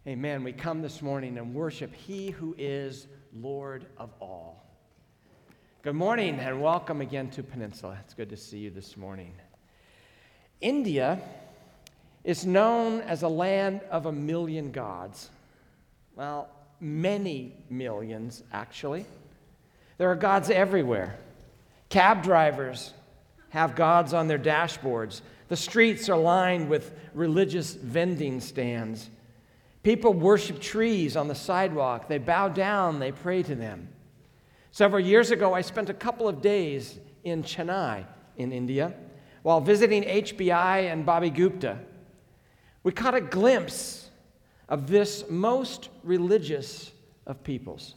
Amen. We come this morning and worship He who is Lord of all. Good morning and welcome again to Peninsula. It's good to see you this morning. India is known as a land of a million gods. Well, many millions, actually. There are gods everywhere. Cab drivers have gods on their dashboards. The streets are lined with religious vending stands. People worship trees on the sidewalk. They bow down, they pray to them. Several years ago, I spent a couple of days in Chennai, in India, while visiting HBI and Bobby Gupta. We caught a glimpse of this most religious of peoples.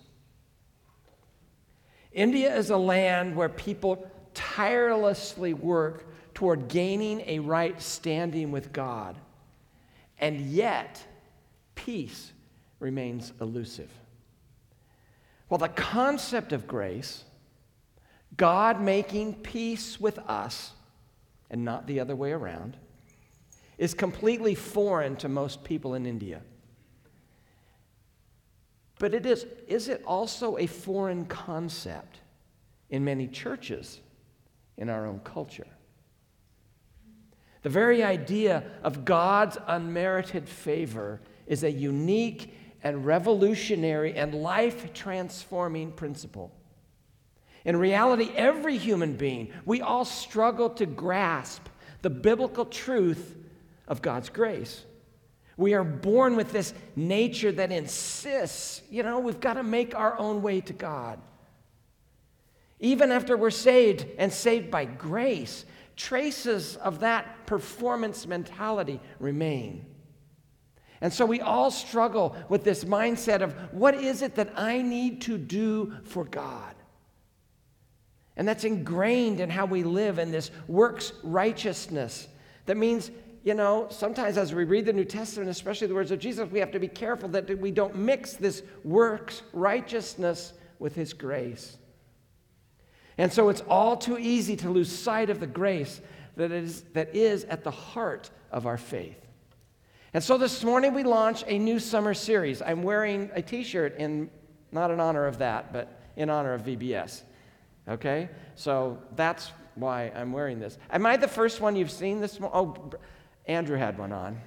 India is a land where people tirelessly work toward gaining a right standing with God, and yet peace remains elusive. Well, the concept of grace, God making peace with us, and not the other way around, is completely foreign to most people in India. But is it also a foreign concept in many churches in our own culture? The very idea of God's unmerited favor is a unique and revolutionary and life-transforming principle. In reality, every human being, we all struggle to grasp the biblical truth of God's grace. We are born with this nature that insists, we've got to make our own way to God. Even after we're saved and saved by grace, traces of that performance mentality remain. And so we all struggle with this mindset of what is it that I need to do for God? And that's ingrained in how we live in this works righteousness. That means, sometimes as we read the New Testament, especially the words of Jesus, we have to be careful that we don't mix this works righteousness with His grace. And so it's all too easy to lose sight of the grace that is at the heart of our faith. And so this morning we launch a new summer series. I'm wearing a t-shirt not in honor of that, but in honor of VBS. Okay? So that's why I'm wearing this. Am I the first one you've seen this morning? Oh, Andrew had one on.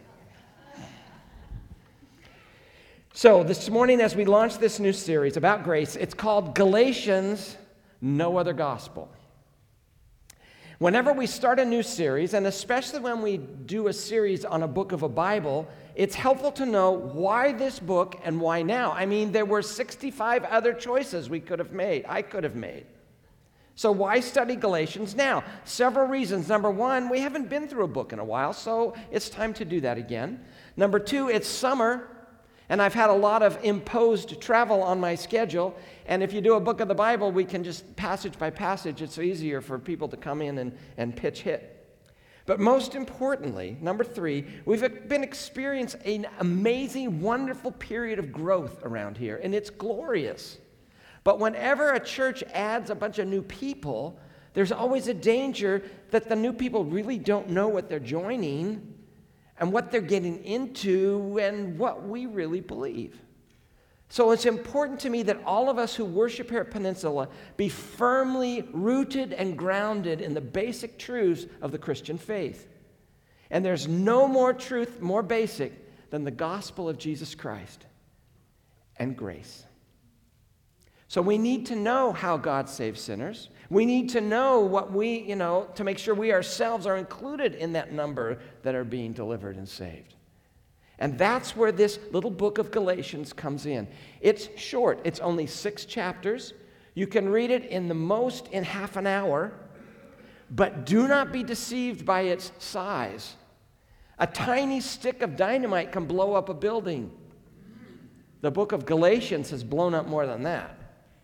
So this morning as we launch this new series about grace, it's called Galatians, No Other Gospel. Whenever we start a new series, and especially when we do a series on a book of a Bible, it's helpful to know why this book and why now. I mean, there were 65 other choices I could have made. So why study Galatians now? Several reasons. Number one, we haven't been through a book in a while, so it's time to do that again. Number two, it's summer, and I've had a lot of imposed travel on my schedule. And if you do a book of the Bible, we can just passage by passage. It's easier for people to come in and pitch hit. But most importantly, number three, we've been experiencing an amazing, wonderful period of growth around here, and it's glorious. But whenever a church adds a bunch of new people, there's always a danger that the new people really don't know what they're joining and what they're getting into and what we really believe. So it's important to me that all of us who worship here at Peninsula be firmly rooted and grounded in the basic truths of the Christian faith. And there's no more truth more basic than the gospel of Jesus Christ and grace. So we need to know how God saves sinners. We need to know what to make sure we ourselves are included in that number that are being delivered and saved. And that's where this little book of Galatians comes in. It's short. It's only 6 chapters. You can read it in half an hour, but do not be deceived by its size. A tiny stick of dynamite can blow up a building. The book of Galatians has blown up more than that.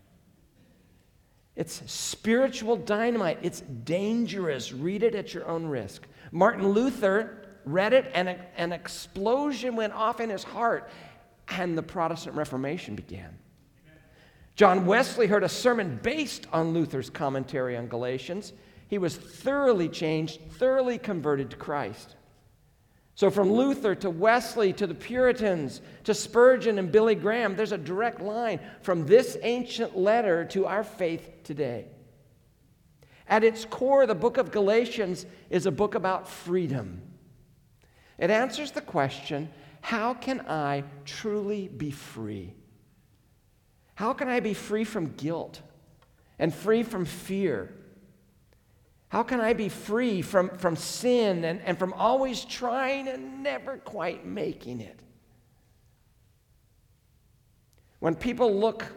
It's spiritual dynamite. It's dangerous. Read it at your own risk. Martin Luther read it, and an explosion went off in his heart, and the Protestant Reformation began. John Wesley heard a sermon based on Luther's commentary on Galatians. He was thoroughly changed, thoroughly converted to Christ. So from Luther to Wesley to the Puritans to Spurgeon and Billy Graham, there's a direct line from this ancient letter to our faith today. At its core, the book of Galatians is a book about freedom. It answers the question, how can I truly be free? How can I be free from guilt and free from fear? How can I be free from sin and from always trying and never quite making it? When people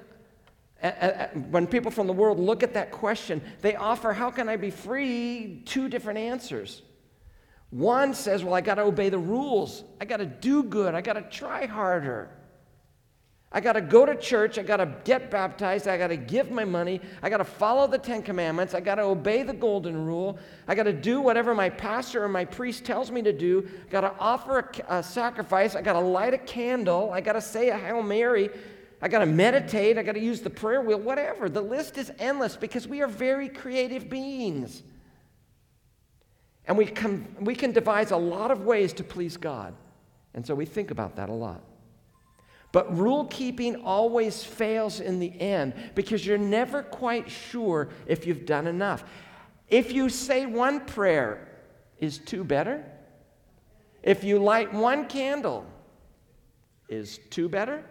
from the world look at that question, they offer, how can I be free? Two different answers. One says, well, I got to obey the rules. I got to do good. I got to try harder. I got to go to church. I got to get baptized. I got to give my money. I got to follow the 10 Commandments. I got to obey the golden rule. I got to do whatever my pastor or my priest tells me to do. I got to offer a sacrifice. I got to light a candle. I got to say a Hail Mary. I got to meditate. I got to use the prayer wheel, whatever. The list is endless because we are very creative beings. And we can devise a lot of ways to please God. And so we think about that a lot. But rule keeping always fails in the end because you're never quite sure if you've done enough. If you say one prayer, is two better? If you light one candle, is two better?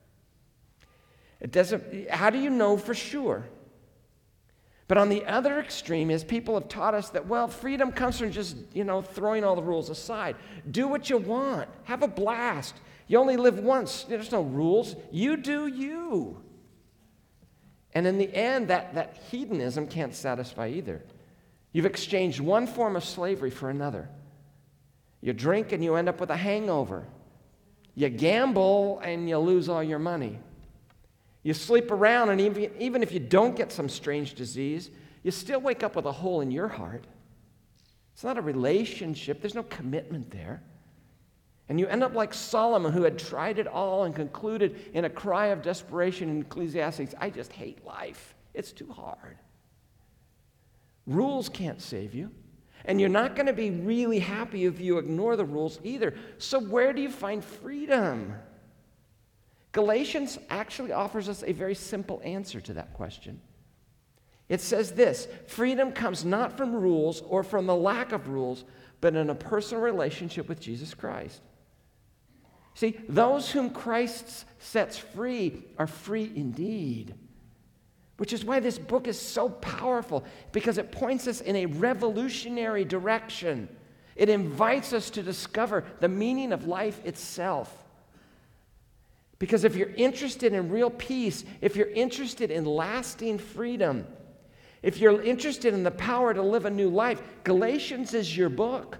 How do you know for sure? But on the other extreme is people have taught us that, well, freedom comes from just, throwing all the rules aside. Do what you want. Have a blast. You only live once. There's no rules. You do you. And in the end, that hedonism can't satisfy either. You've exchanged one form of slavery for another. You drink and you end up with a hangover. You gamble and you lose all your money. You sleep around, and even if you don't get some strange disease, you still wake up with a hole in your heart. It's not a relationship. There's no commitment there. And you end up like Solomon, who had tried it all and concluded in a cry of desperation in Ecclesiastes, I just hate life. It's too hard. Rules can't save you. And you're not going to be really happy if you ignore the rules either. So where do you find freedom? Galatians actually offers us a very simple answer to that question. It says this: freedom comes not from rules or from the lack of rules, but in a personal relationship with Jesus Christ. See, those whom Christ sets free are free indeed. Which is why this book is so powerful, because it points us in a revolutionary direction. It invites us to discover the meaning of life itself. Because if you're interested in real peace, if you're interested in lasting freedom, if you're interested in the power to live a new life, Galatians is your book.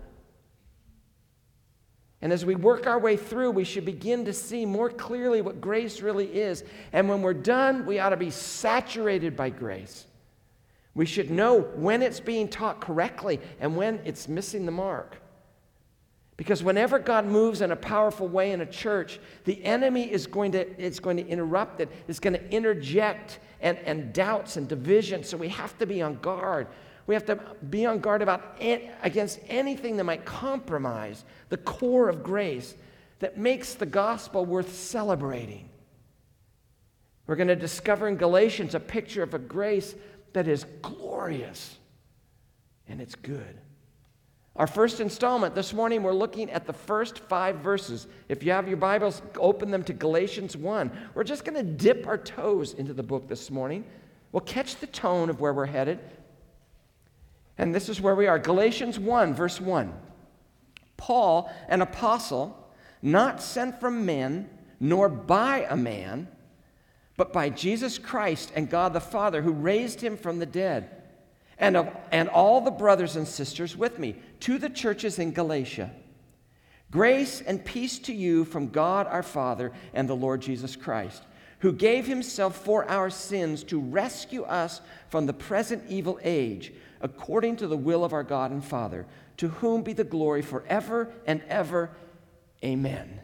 And as we work our way through, we should begin to see more clearly what grace really is. And when we're done, we ought to be saturated by grace. We should know when it's being taught correctly and when it's missing the mark. Because whenever God moves in a powerful way in a church, the enemy is going to interrupt it. It's going to interject and doubts and division. So we have to be on guard. We have to be on guard against anything that might compromise the core of grace that makes the gospel worth celebrating. We're going to discover in Galatians a picture of a grace that is glorious and it's good. Our first installment this morning, we're looking at the first 5 verses. If you have your Bibles, open them to Galatians 1. We're just going to dip our toes into the book this morning. We'll catch the tone of where we're headed. And this is where we are. Galatians 1, verse 1. Paul, an apostle, not sent from men, nor by a man, but by Jesus Christ and God the Father, who raised him from the dead, and all the brothers and sisters with me, to the churches in Galatia. Grace and peace to you from God our Father and the Lord Jesus Christ, who gave himself for our sins to rescue us from the present evil age, according to the will of our God and Father, to whom be the glory forever and ever. Amen.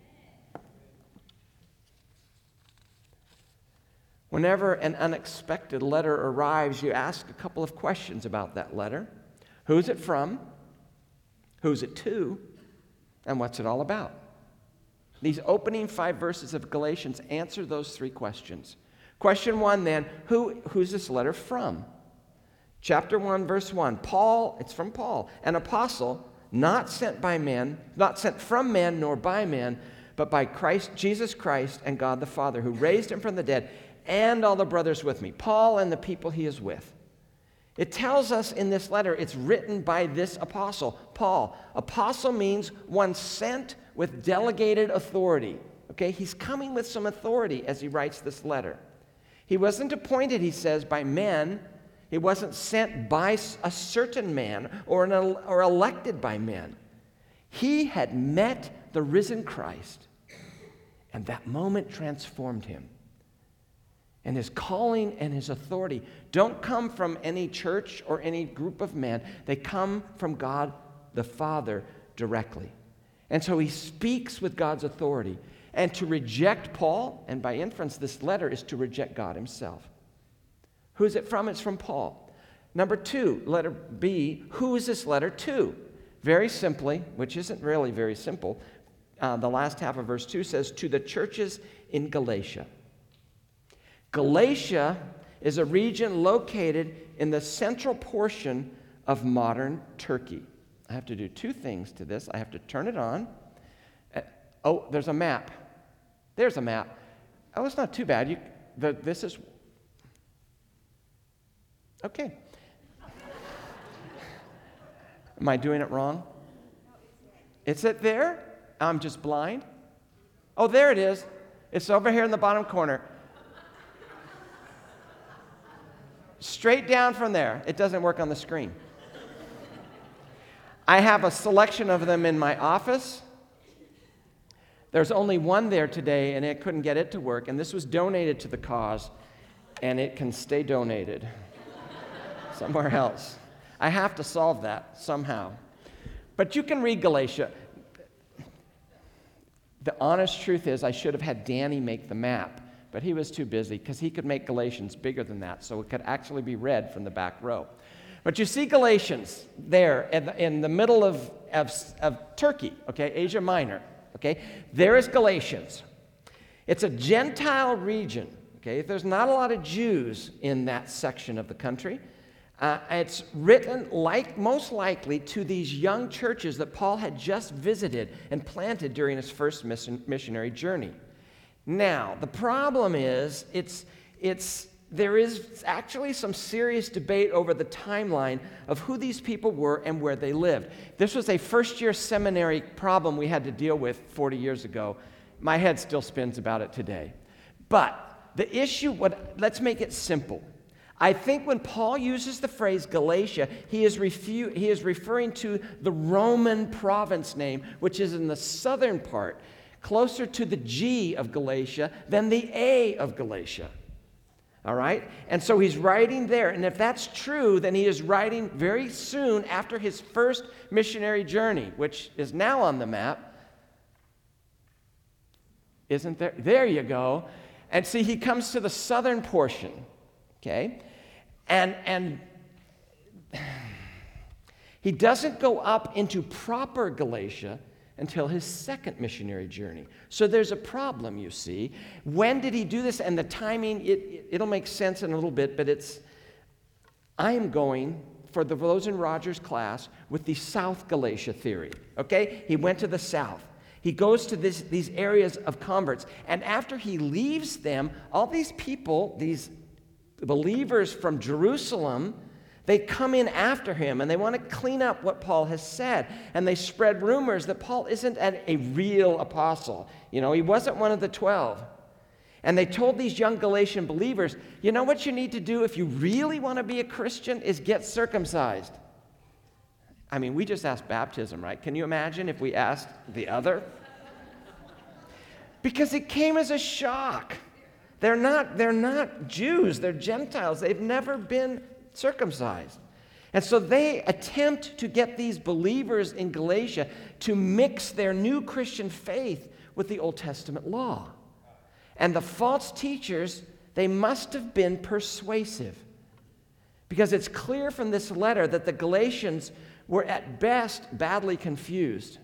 Whenever an unexpected letter arrives, you ask a couple of questions about that letter. Who's it from? Who's it to? And what's it all about? These opening 5 verses of Galatians answer those 3 questions. Question 1 then, who's this letter from? Chapter 1, verse 1, Paul, it's from Paul, an apostle, not sent from men nor by men, but by Christ, Jesus Christ and God the Father, who raised him from the dead, and all the brothers with me. Paul and the people he is with. It tells us in this letter it's written by this apostle, Paul. Apostle means one sent with delegated authority. Okay, he's coming with some authority as he writes this letter. He wasn't appointed, he says, by men. He wasn't sent by a certain man or elected by men. He had met the risen Christ, and that moment transformed him. And his calling and his authority don't come from any church or any group of men. They come from God the Father directly. And so he speaks with God's authority. And to reject Paul, and by inference this letter, is to reject God himself. Who is it from? It's from Paul. Number 2, letter B, who is this letter to? Very simply, which isn't really very simple, the last half of verse 2 says, to the churches in Galatia. Galatia is a region located in the central portion of modern Turkey. I have to do 2 things to this. I have to turn it on. Oh, there's a map. There's a map. Oh, it's not too bad. This is... Okay. Am I doing it wrong? Is it there? I'm just blind? Oh, there it is. It's over here in the bottom corner. Straight down from there. It doesn't work on the screen. I have a selection of them in my office. There's only one there today, and I couldn't get it to work, and this was donated to the cause, and it can stay donated somewhere else. I have to solve that somehow. But you can read Galatia. The honest truth is I should have had Danny make the map, but he was too busy because he could make Galatians bigger than that, so it could actually be read from the back row. But you see Galatians there in the middle of Turkey, okay, Asia Minor, okay? There is Galatians. It's a Gentile region, okay? There's not a lot of Jews in that section of the country. It's written most likely to these young churches that Paul had just visited and planted during his first missionary journey. Now, the problem is there is actually some serious debate over the timeline of who these people were and where they lived. This was a first-year seminary problem we had to deal with 40 years ago. My head still spins about it today. But the issue, let's make it simple. I think when Paul uses the phrase Galatia, he is referring to the Roman province name, which is in the southern part, closer to the G of Galatia than the A of Galatia. All right? And so he's writing there. And if that's true, then he is writing very soon after his first missionary journey, which is now on the map. Isn't there? There you go. And see, he comes to the southern portion, okay? And he doesn't go up into proper Galatia until his second missionary journey. So there's a problem, you see. When did he do this? And the timing, it'll make sense in a little bit, but I am going for the Rosen Rogers class with the South Galatia theory, okay? He went to the south. He goes to these areas of converts, and after he leaves them, all these people, these believers from Jerusalem, they come in after him, and they want to clean up what Paul has said. And they spread rumors that Paul isn't a real apostle. You know, he wasn't one of the 12. And they told these young Galatian believers, you know what you need to do if you really want to be a Christian is get circumcised. I mean, we just asked baptism, right? Can you imagine if we asked the other? Because it came as a shock. They're not Jews, they're Gentiles. They've never been circumcised. And so they attempt to get these believers in Galatia to mix their new Christian faith with the Old Testament law. And the false teachers, they must have been persuasive. Because it's clear from this letter that the Galatians were at best badly confused.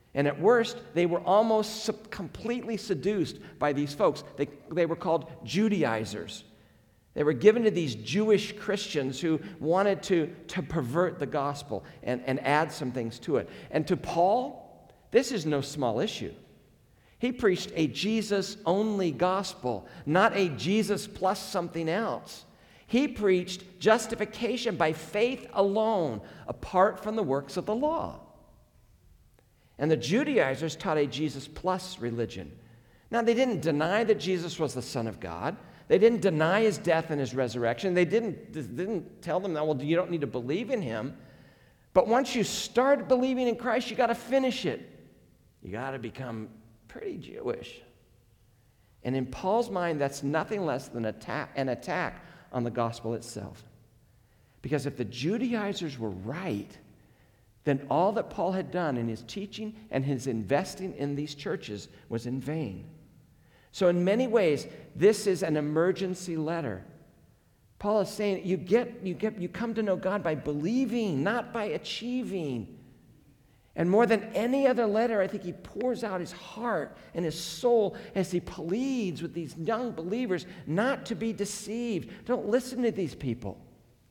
And at worst, they were almost completely seduced by these folks. They were called Judaizers. They were given to these Jewish Christians who wanted to pervert the gospel and add some things to it. And to Paul, this is no small issue. He preached a Jesus-only gospel, not a Jesus plus something else. He preached justification by faith alone, apart from the works of the law. And the Judaizers taught a Jesus plus religion. Now, they didn't deny that Jesus was the Son of God. They didn't deny his death and his resurrection. They didn't tell them that, well, you don't need to believe in him. But once you start believing in Christ, you got to finish it. You got to become pretty Jewish. And in Paul's mind, that's nothing less than an attack on the gospel itself. Because if the Judaizers were right, then all that Paul had done in his teaching and his investing in these churches was in vain. So in many ways, this is an emergency letter. Paul is saying you come to know God by believing, not by achieving. And more than any other letter, I think he pours out his heart and his soul as he pleads with these young believers not to be deceived. Don't listen to these people.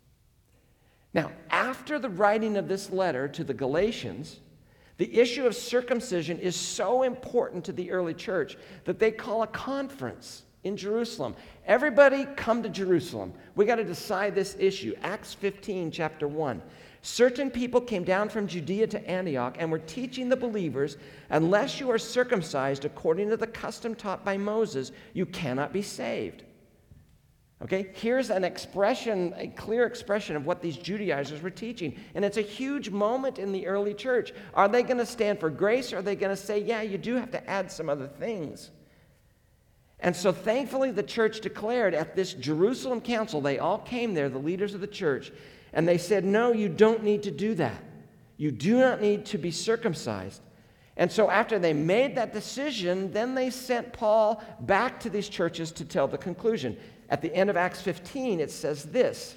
Now, after the writing of this letter to the Galatians, the issue of circumcision is so important to the early church that they call a conference in Jerusalem. Everybody come to Jerusalem. We got to decide this issue. Acts 15, chapter 1. Certain people came down from Judea to Antioch and were teaching the believers, unless you are circumcised according to the custom taught by Moses, you cannot be saved. Okay, here's an expression, a clear expression of what these Judaizers were teaching. And it's a huge moment in the early church. Are they going to stand for grace, or are they going to say, yeah, you do have to add some other things? And so thankfully the church declared at this Jerusalem council, they all came there, the leaders of the church, and they said, no, you don't need to do that. You do not need to be circumcised. And so after they made that decision, then they sent Paul back to these churches to tell the conclusion. At the end of Acts 15, it says this,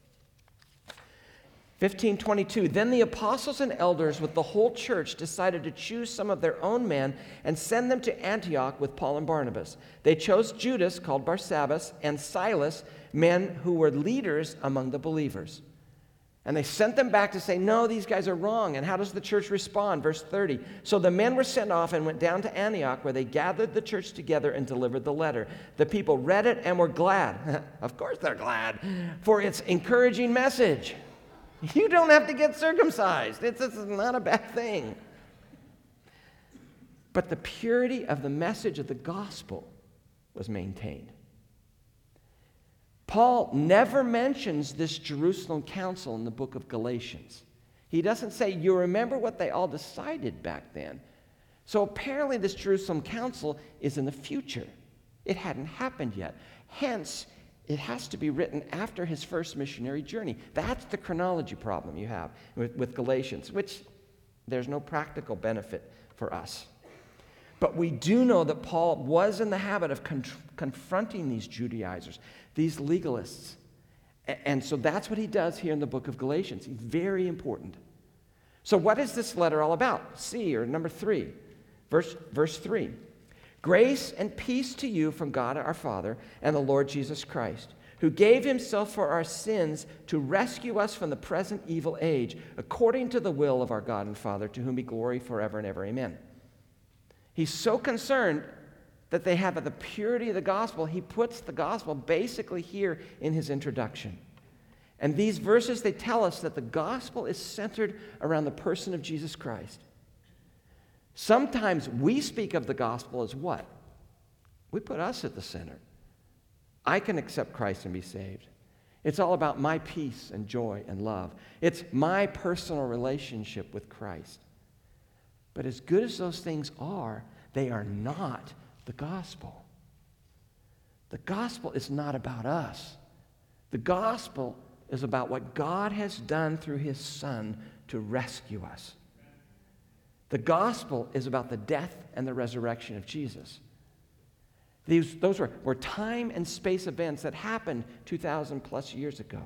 15:22, then the apostles and elders with the whole church decided to choose some of their own men and send them to Antioch with Paul and Barnabas. They chose Judas, called Barsabbas, and Silas, men who were leaders among the believers. And they sent them back to say, no, these guys are wrong. And how does the church respond? Verse 30. So the men were sent off and went down to Antioch, where they gathered the church together and delivered the letter. The people read it and were glad. Of course they're glad, for its encouraging message. You don't have to get circumcised. It's not a bad thing. But the purity of the message of the gospel was maintained. Paul never mentions this Jerusalem council in the book of Galatians. He doesn't say, you remember what they all decided back then. So apparently this Jerusalem council is in the future. It hadn't happened yet. Hence, it has to be written after his first missionary journey. That's the chronology problem you have with Galatians, which there's no practical benefit for us. But we do know that Paul was in the habit of confronting these Judaizers, these legalists. And so that's what he does here in the book of Galatians. He's very important. So what is this letter all about? C, or number 3, verse 3. Grace and peace to you from God our Father and the Lord Jesus Christ, who gave himself for our sins to rescue us from the present evil age, according to the will of our God and Father, to whom be glory forever and ever. Amen. He's so concerned that they have the purity of the gospel, he puts the gospel basically here in his introduction. And these verses, they tell us that the gospel is centered around the person of Jesus Christ. Sometimes we speak of the gospel as what? We put us at the center. I can accept Christ and be saved. It's all about my peace and joy and love. It's my personal relationship with Christ. But as good as those things are, they are not the gospel. The gospel is not about us. The gospel is about what God has done through his Son to rescue us. The gospel is about the death and the resurrection of Jesus. Those were time and space events that happened 2,000 plus years ago.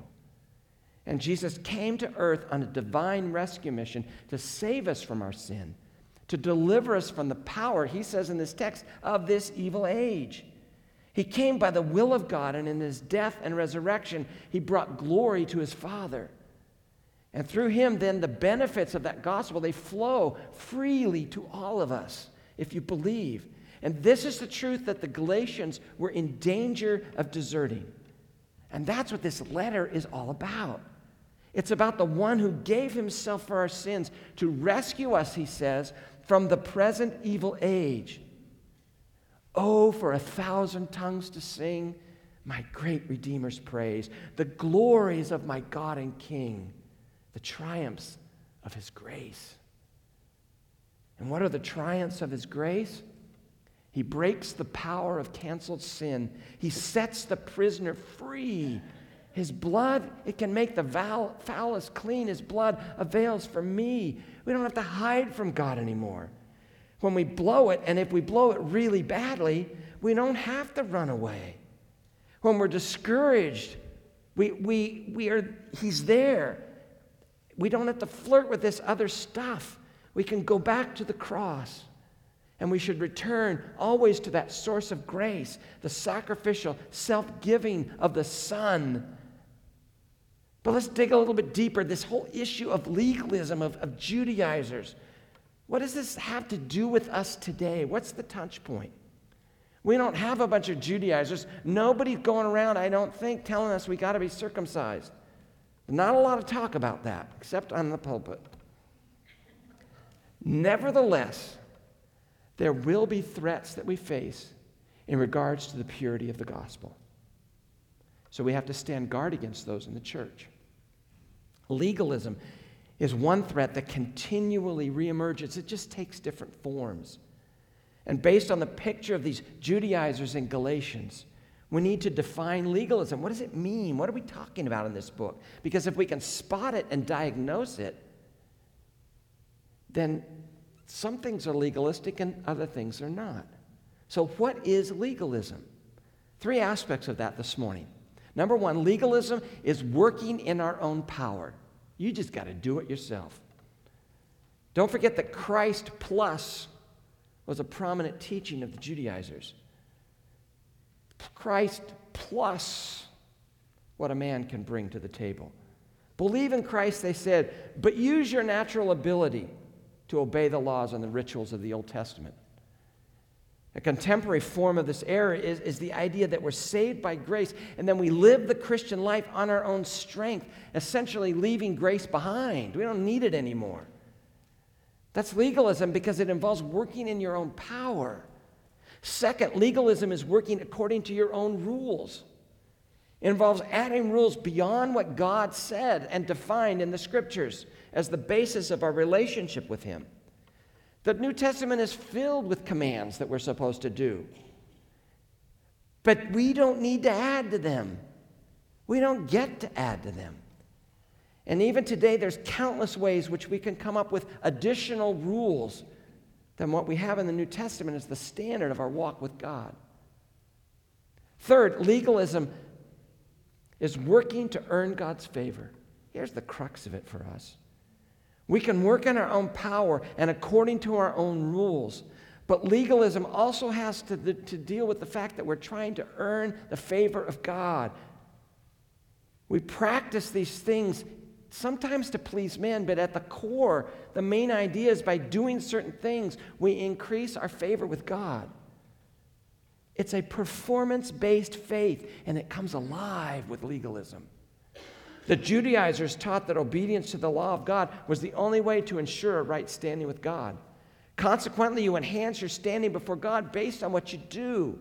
And Jesus came to earth on a divine rescue mission to save us from our sin, to deliver us from the power, he says in this text, of this evil age. He came by the will of God, and in his death and resurrection, he brought glory to his Father. And through him, then, the benefits of that gospel, they flow freely to all of us if you believe. And this is the truth that the Galatians were in danger of deserting. And that's what this letter is all about. It's about the one who gave himself for our sins to rescue us, he says, from the present evil age. Oh, for 1,000 tongues to sing my great Redeemer's praise, the glories of my God and King, the triumphs of his grace. And what are the triumphs of his grace? He breaks the power of canceled sin. He sets the prisoner free. His blood, it can make the foulest clean. His blood avails for me. We don't have to hide from God anymore. When we blow it, and if we blow it really badly, we don't have to run away. When we're discouraged, he's there. We don't have to flirt with this other stuff. We can go back to the cross. And we should return always to that source of grace, the sacrificial self-giving of the Son. But let's dig a little bit deeper. This whole issue of legalism, of Judaizers. What does this have to do with us today? What's the touch point? We don't have a bunch of Judaizers. Nobody's going around, I don't think, telling us we got to be circumcised. Not a lot of talk about that, except on the pulpit. Nevertheless, there will be threats that we face in regards to the purity of the gospel. So we have to stand guard against those in the church. Legalism is one threat that continually reemerges. It just takes different forms. And based on the picture of these Judaizers in Galatians, we need to define legalism. What does it mean? What are we talking about in this book? Because if we can spot it and diagnose it, then some things are legalistic and other things are not. So what is legalism? 3 aspects of that this morning. Number 1, legalism is working in our own power. You just got to do it yourself. Don't forget that Christ plus was a prominent teaching of the Judaizers. Christ plus what a man can bring to the table. Believe in Christ, they said, but use your natural ability to obey the laws and the rituals of the Old Testament. A contemporary form of this error is the idea that we're saved by grace and then we live the Christian life on our own strength, essentially leaving grace behind. We don't need it anymore. That's legalism because it involves working in your own power. Second, legalism is working according to your own rules. It involves adding rules beyond what God said and defined in the Scriptures as the basis of our relationship with Him. The New Testament is filled with commands that we're supposed to do. But we don't need to add to them. We don't get to add to them. And even today, there's countless ways which we can come up with additional rules than what we have in the New Testament as the standard of our walk with God. Third, legalism is working to earn God's favor. Here's the crux of it for us. We can work in our own power and according to our own rules, but legalism also has to deal with the fact that we're trying to earn the favor of God. We practice these things sometimes to please men, but at the core, the main idea is by doing certain things, we increase our favor with God. It's a performance-based faith, and it comes alive with legalism. The Judaizers taught that obedience to the law of God was the only way to ensure a right standing with God. Consequently, you enhance your standing before God based on what you do.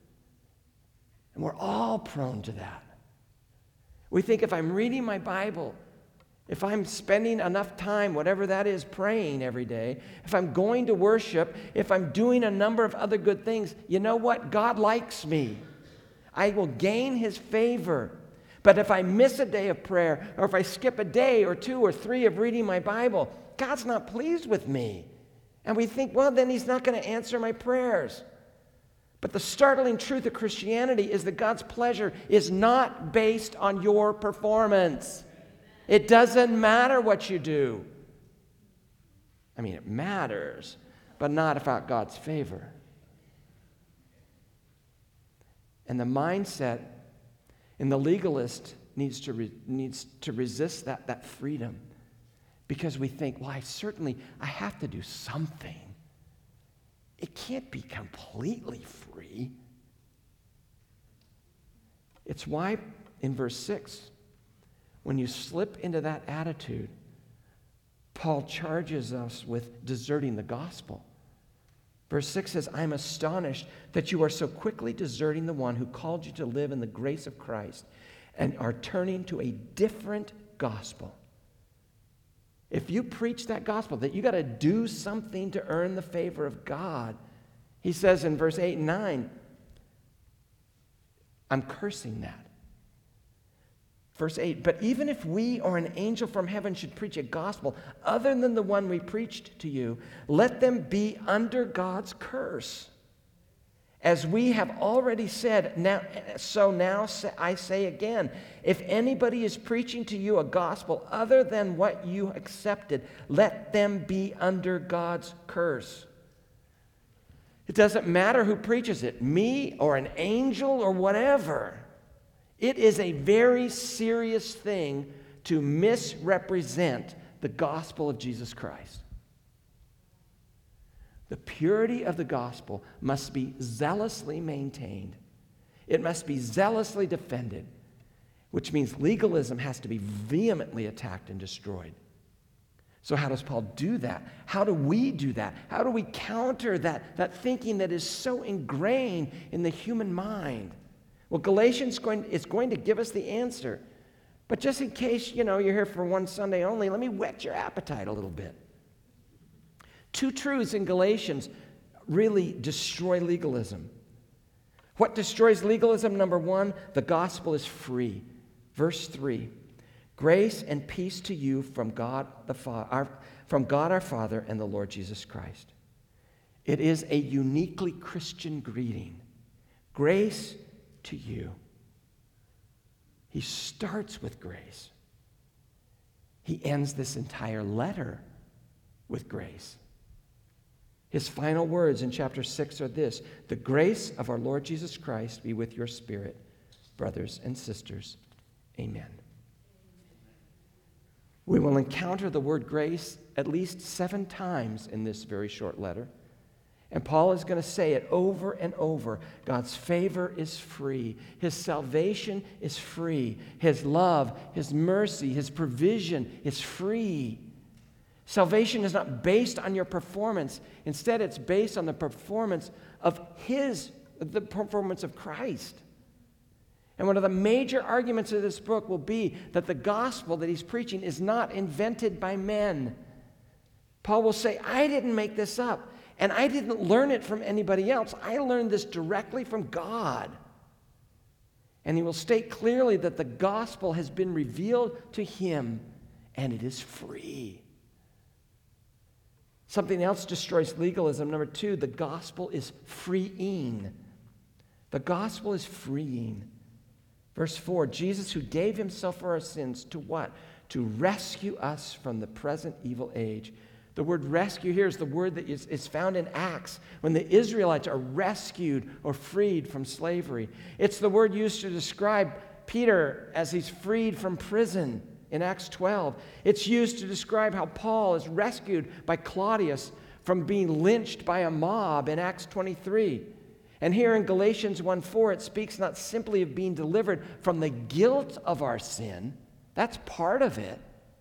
And we're all prone to that. We think if I'm reading my Bible, if I'm spending enough time, whatever that is, praying every day, if I'm going to worship, if I'm doing a number of other good things, you know what? God likes me. I will gain His favor. But if I miss a day of prayer, or if I skip a day or 2 or 3 of reading my Bible, God's not pleased with me. And we think, well, then He's not going to answer my prayers. But the startling truth of Christianity is that God's pleasure is not based on your performance. It doesn't matter what you do. I mean, it matters, but not about God's favor. And the mindset in the legalist needs to resist that freedom, because we think, well, I have to do something. It can't be completely free. It's why in verse 6, when you slip into that attitude, Paul charges us with deserting the gospel. Verse 6 says, I'm astonished that you are so quickly deserting the one who called you to live in the grace of Christ and are turning to a different gospel. If you preach that gospel, that you got to do something to earn the favor of God, he says in verse 8 and 9, I'm cursing that. Verse 8, but even if we or an angel from heaven should preach a gospel other than the one we preached to you, let them be under God's curse. As we have already said, now I say again, if anybody is preaching to you a gospel other than what you accepted, let them be under God's curse. It doesn't matter who preaches it, me or an angel or whatever. It is a very serious thing to misrepresent the gospel of Jesus Christ. The purity of the gospel must be zealously maintained. It must be zealously defended, which means legalism has to be vehemently attacked and destroyed. So how does Paul do that? How do we do that? How do we counter that thinking that is so ingrained in the human mind? Well, Galatians is going to give us the answer. But just in case, you're here for one Sunday only, let me whet your appetite a little bit. Two truths in Galatians really destroy legalism. What destroys legalism? Number one, the gospel is free. Verse 3, grace and peace to you from God our Father and the Lord Jesus Christ. It is a uniquely Christian greeting. Grace to you. He starts with grace. He ends this entire letter with grace. His final words in chapter 6 are this: the grace of our Lord Jesus Christ be with your spirit, brothers and sisters. Amen. We will encounter the word grace at least 7 times in this very short letter. And Paul is going to say it over and over. God's favor is free. His salvation is free. His love, His mercy, His provision is free. Salvation is not based on your performance. Instead, it's based on the performance of the performance of Christ. And one of the major arguments of this book will be that the gospel that he's preaching is not invented by men. Paul will say, I didn't make this up. And I didn't learn it from anybody else. I learned this directly from God. And he will state clearly that the gospel has been revealed to him, and it is free. Something else destroys legalism. Number 2, the gospel is freeing. The gospel is freeing. Verse 4, Jesus who gave himself for our sins to what? To rescue us from the present evil age. The word rescue here is the word that is found in Acts when the Israelites are rescued or freed from slavery. It's the word used to describe Peter as he's freed from prison in Acts 12. It's used to describe how Paul is rescued by Claudius from being lynched by a mob in Acts 23. And here in Galatians 1:4, it speaks not simply of being delivered from the guilt of our sin. That's part of it.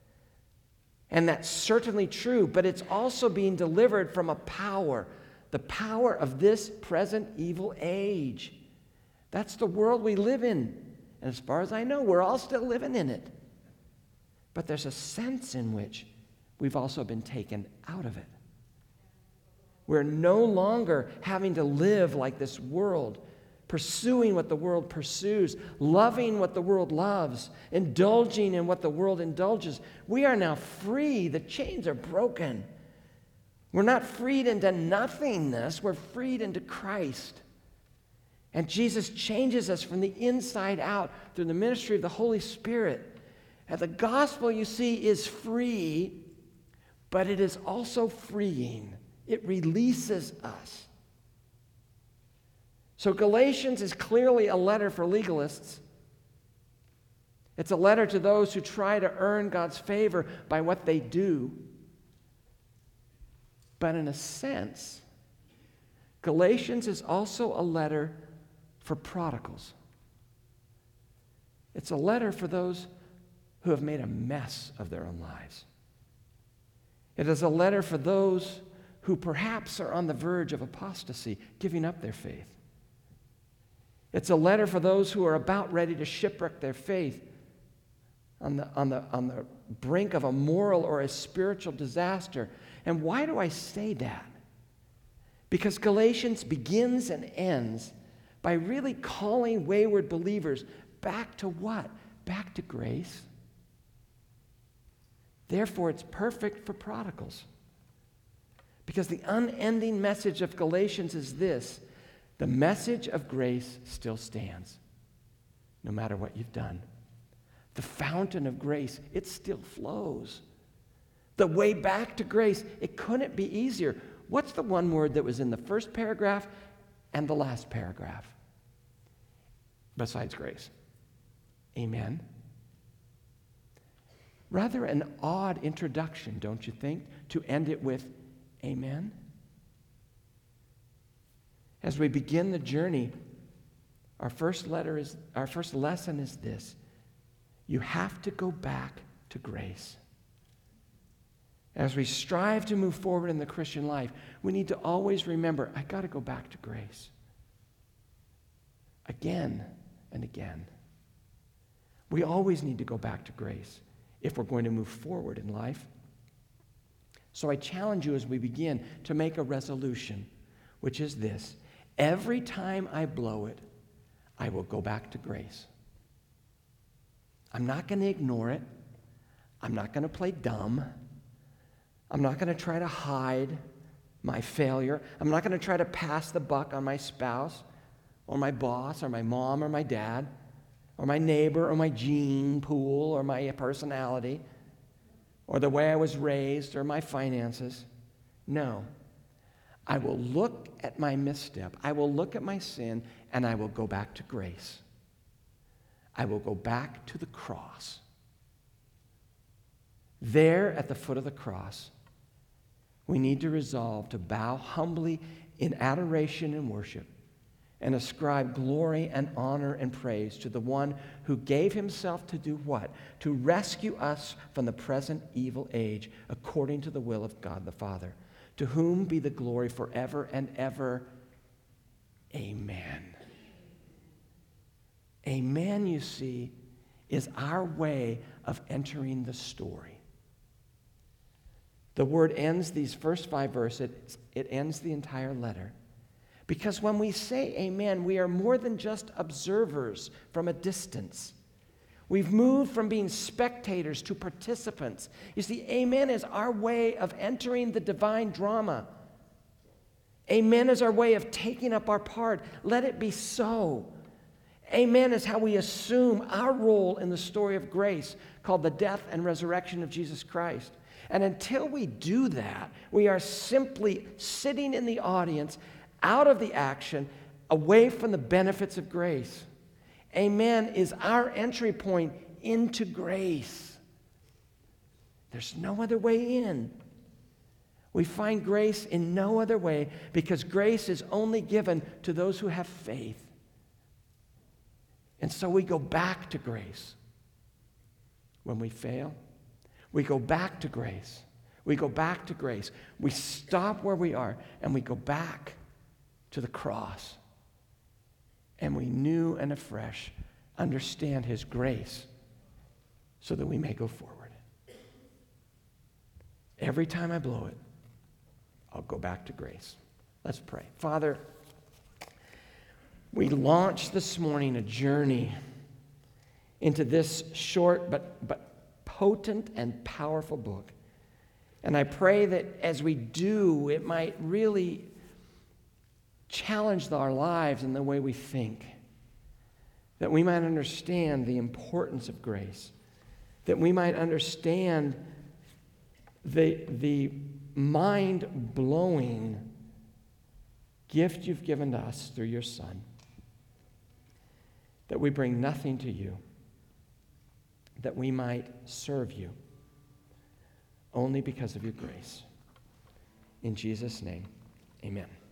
And that's certainly true, but it's also being delivered from a power, the power of this present evil age. That's the world we live in. And as far as I know, we're all still living in it. But there's a sense in which we've also been taken out of it. We're no longer having to live like this world, pursuing what the world pursues, loving what the world loves, indulging in what the world indulges. We are now free. The chains are broken. We're not freed into nothingness. We're freed into Christ. And Jesus changes us from the inside out through the ministry of the Holy Spirit. And the gospel, you see, is free, but it is also freeing. It releases us. So Galatians is clearly a letter for legalists. It's a letter to those who try to earn God's favor by what they do. But in a sense, Galatians is also a letter for prodigals. It's a letter for those who have made a mess of their own lives. It is a letter for those who perhaps are on the verge of apostasy, giving up their faith. It's a letter for those who are about ready to shipwreck their faith on the brink of a moral or a spiritual disaster. And why do I say that? Because Galatians begins and ends by really calling wayward believers back to what? Back to grace. Therefore, it's perfect for prodigals. Because the unending message of Galatians is this: the message of grace still stands, no matter what you've done. The fountain of grace, it still flows. The way back to grace, it couldn't be easier. What's the one word that was in the first paragraph and the last paragraph? Besides grace. Amen. Rather an odd introduction, don't you think, to end it with amen? As we begin the journey, our first lesson is this: you have to go back to grace. As we strive to move forward in the Christian life, we need to always remember, I got to go back to grace. Again and again. We always need to go back to grace if we're going to move forward in life. So I challenge you as we begin to make a resolution, which is this: every time I blow it, I will go back to grace. I'm not going to ignore it. I'm not going to play dumb. I'm not going to try to hide my failure. I'm not going to try to pass the buck on my spouse or my boss or my mom or my dad or my neighbor or my gene pool or my personality or the way I was raised or my finances. No. I will look at my misstep. I will look at my sin, and I will go back to grace. I will go back to the cross. There at the foot of the cross, we need to resolve to bow humbly in adoration and worship and ascribe glory and honor and praise to the one who gave himself to do what? To rescue us from the present evil age according to the will of God the Father, to whom be the glory forever and ever. Amen. Amen, you see, is our way of entering the story. The word ends these first 5 verses. It ends the entire letter. Because when we say amen, we are more than just observers from a distance. We've moved from being spectators to participants. You see, amen is our way of entering the divine drama. Amen is our way of taking up our part. Let it be so. Amen is how we assume our role in the story of grace, called the death and resurrection of Jesus Christ. And until we do that, we are simply sitting in the audience, out of the action, away from the benefits of grace. Amen is our entry point into grace. There's no other way in. We find grace in no other way because grace is only given to those who have faith. And so we go back to grace. When we fail, we go back to grace. We go back to grace. We stop where we are and we go back to the cross. And we new and afresh understand his grace so that we may go forward. Every time I blow it, I'll go back to grace. Let's pray. Father, we launched this morning a journey into this short but potent and powerful book. And I pray that as we do, it might really challenge our lives and the way we think. That we might understand the importance of grace. That we might understand the mind-blowing gift you've given to us through your Son, that we bring nothing to you, that we might serve you only because of your grace. In Jesus' name, amen.